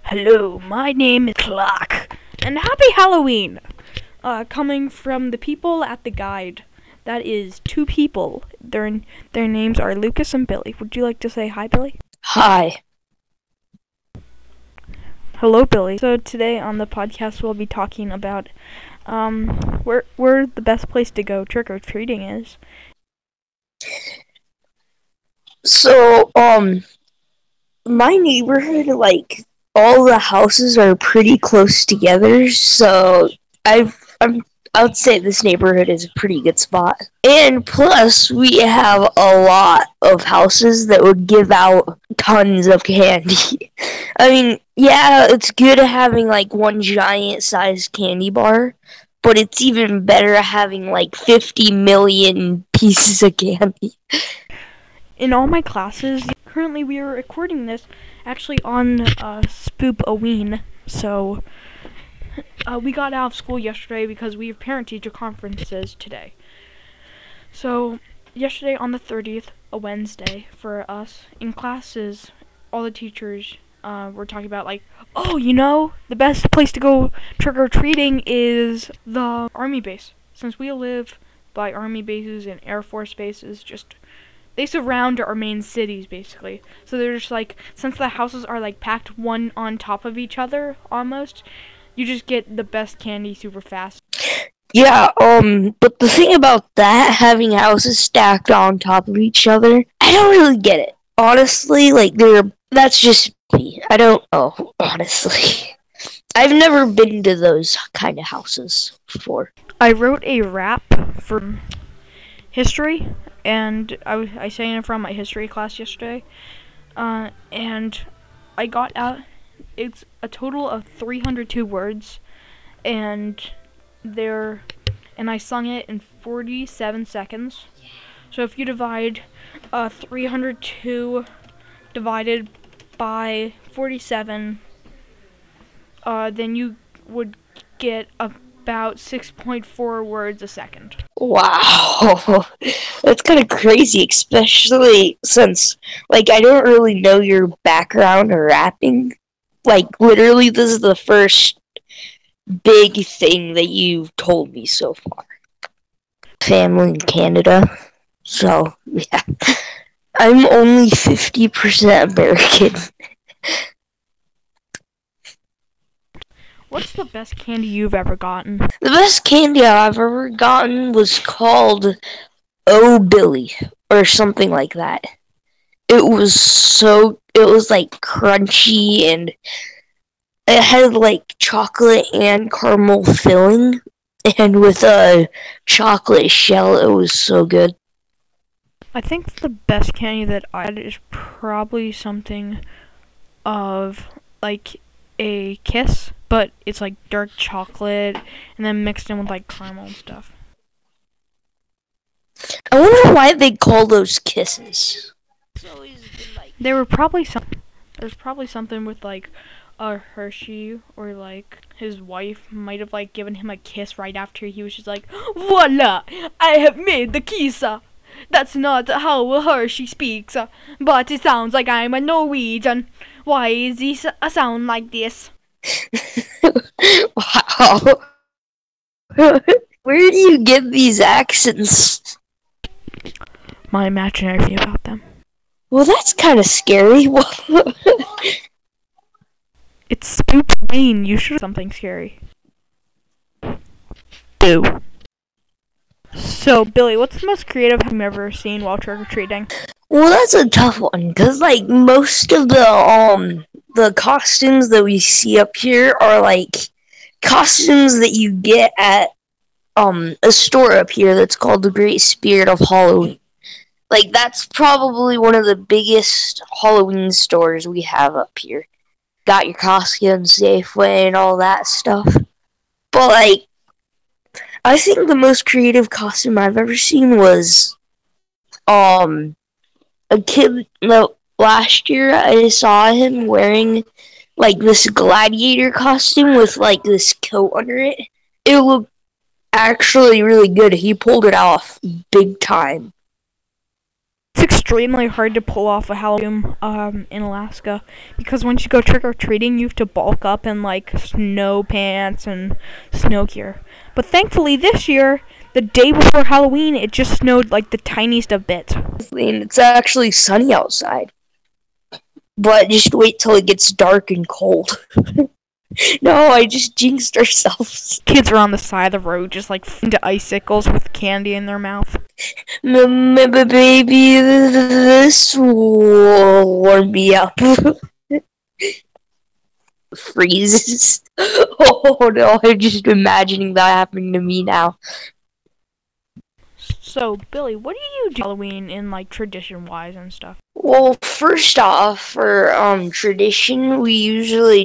Hello, my name is Clark, and happy Halloween! Coming from the people at the guide. That is two people. Their names are Lucas and Billy. Would you like to say hi, Billy? Hi. Hello, Billy. So today on the podcast we'll be talking about where the best place to go trick-or-treating is. So, my neighborhood, all the houses are pretty close together, so I would say this neighborhood is a pretty good spot. And plus, we have a lot of houses that would give out tons of candy. I mean, yeah, it's good having, one giant-sized candy bar, but it's even better having, 50 million pieces of candy. In all my classes, currently we are recording this actually on Spoop-A-Ween, so we got out of school yesterday because we have parent-teacher conferences today. So yesterday on the 30th, a Wednesday for us, in classes, all the teachers were talking about the best place to go trick-or-treating is the Army base. Since we live by Army bases and Air Force bases, they surround our main cities, basically. So they're just since the houses are packed one on top of each other, almost, you just get the best candy super fast. Yeah, but the thing about that, having houses stacked on top of each other, I don't really get it. Honestly, that's just me. I don't know, honestly. I've never been to those kind of houses before. I wrote a rap for history, and I sang it from my history class yesterday, and I got out, it's a total of 302 words, and I sung it in 47 seconds. So if you divide 302 divided by 47, then you would get about 6.4 words a second. Wow, that's kind of crazy, especially since, I don't really know your background or rapping. Literally, this is the first big thing that you've told me so far. Family in Canada, so, yeah. I'm only 50% American. What's the best candy you've ever gotten? The best candy I've ever gotten was called Oh Billy, or something like that. It was crunchy, and it had chocolate and caramel filling, and with a chocolate shell. It was so good. I think the best candy that I had is probably something of a Kiss, but it's dark chocolate and then mixed in with caramel and stuff. I wonder why they call those Kisses. There's probably something with a Hershey, or his wife might have given him a kiss right after he was just voila, I have made the kiss. That's not how a Hershey speaks, but it sounds like I'm a Norwegian. Why is he a sound like this? Wow. Where do you get these accents? My imaginary view about them. Well, that's kind of scary. It's Spoop-A-Ween. You should have something scary. Boo. So, Billy, what's the most creative you've ever seen while trick-or-treating? Well, that's a tough one, because, most of the costumes that we see up here are, costumes that you get at, a store up here that's called the Great Spirit of Halloween. That's probably one of the biggest Halloween stores we have up here. Got your costumes, Safeway, and all that stuff. But, I think the most creative costume I've ever seen was, a kid, last year I saw him wearing, this gladiator costume with, this coat under it. It looked actually really good. He pulled it off big time. It's extremely hard to pull off a Halloween in Alaska because once you go trick or treating, you have to bulk up in like snow pants and snow gear. But thankfully, this year, the day before Halloween, it just snowed like the tiniest of bits. And it's actually sunny outside. But just wait till it gets dark and cold. No, I just jinxed ourselves. Kids are on the side of the road, just like into icicles with candy in their mouth. Baby, this will warm me up. Freezes. Oh no, I'm just imagining that happening to me now. So, Billy, what do you do Halloween in like tradition-wise and stuff? Well, first off, for tradition, we usually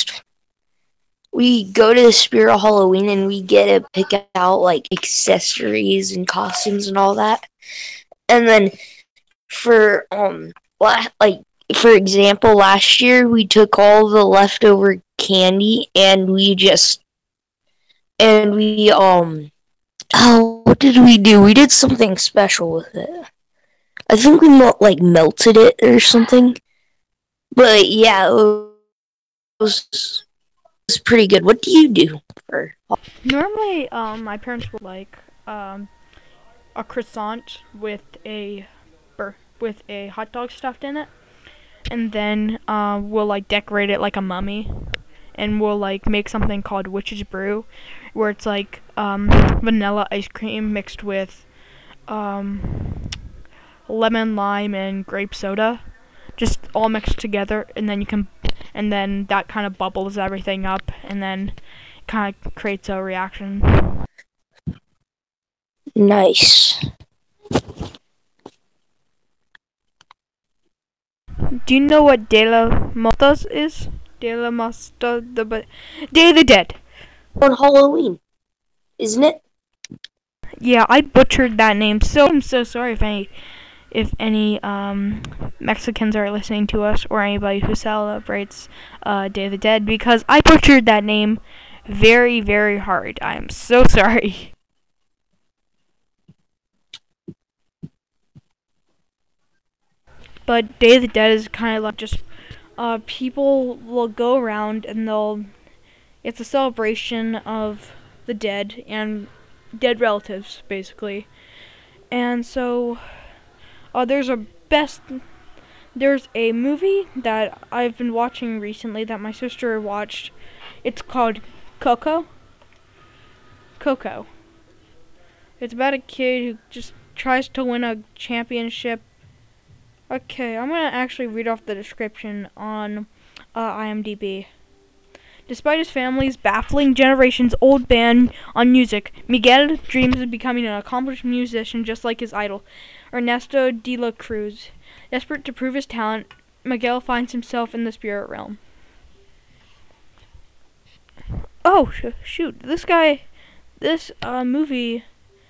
we go to the Spirit of Halloween and we get to pick out like accessories and costumes and all that. And then for for example, last year we took all the leftover candy and what did we do? We did something special with it. I think we melted it or something. But yeah, it was pretty good. What do you do for? Normally, my parents would like a croissant with a hot dog stuffed in it, and then we'll like decorate it like a mummy, and we'll like make something called Witch's Brew, where it's like vanilla ice cream mixed with lemon, lime, and grape soda, just all mixed together, and then that kind of bubbles everything up, and then kind of creates a reaction. Nice. Do you know what De la Muertos is? Day of the Dead. On Halloween, isn't it? Yeah, I butchered that name. So I'm so sorry if any Mexicans are listening to us or anybody who celebrates Day of the Dead, because I butchered that name very, very hard. I am so sorry. But Day of the Dead is kind of like just people will go around and it's a celebration of the dead and dead relatives, basically. And so there's a movie that I've been watching recently that my sister watched. It's called Coco. It's about a kid who just tries to win a championship. Okay, I'm gonna actually read off the description on IMDb. Despite his family's baffling generations-old ban on music, Miguel dreams of becoming an accomplished musician just like his idol, Ernesto de la Cruz. Desperate to prove his talent, Miguel finds himself in the spirit realm. Oh, shoot. This movie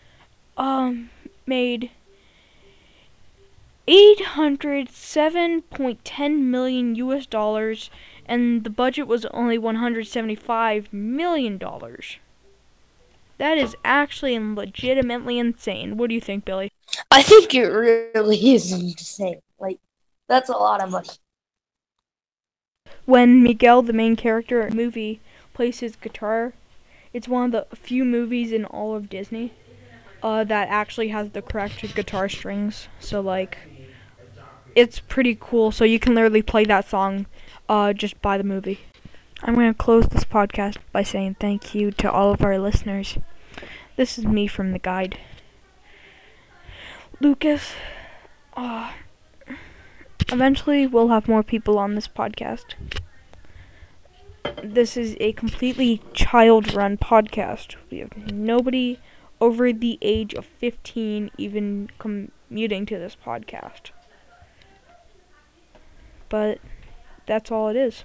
made $807.10 million US, and the budget was only $175 million. That is actually legitimately insane. What do you think, Billy? I think it really is insane. Like, that's a lot of money. When Miguel, the main character in the movie, plays his guitar, it's one of the few movies in all of Disney that actually has the correct guitar strings. So, like, it's pretty cool. So you can literally play that song just by the movie. I'm going to close this podcast by saying thank you to all of our listeners. This is me from the guide. Lucas, eventually we'll have more people on this podcast. This is a completely child-run podcast. We have nobody over the age of 15 even commuting to this podcast. But that's all it is.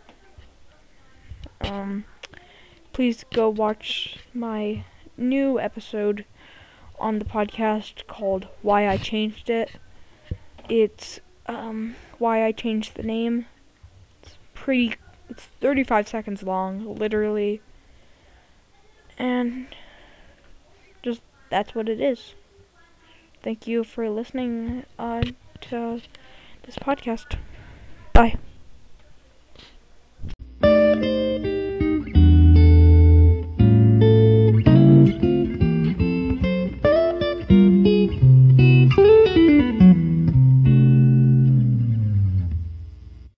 Please go watch my new episode on the podcast called Why I Changed It. It's why I changed the name. It's 35 seconds long, literally. And just that's what it is. thank you for listening to this podcast. Bye.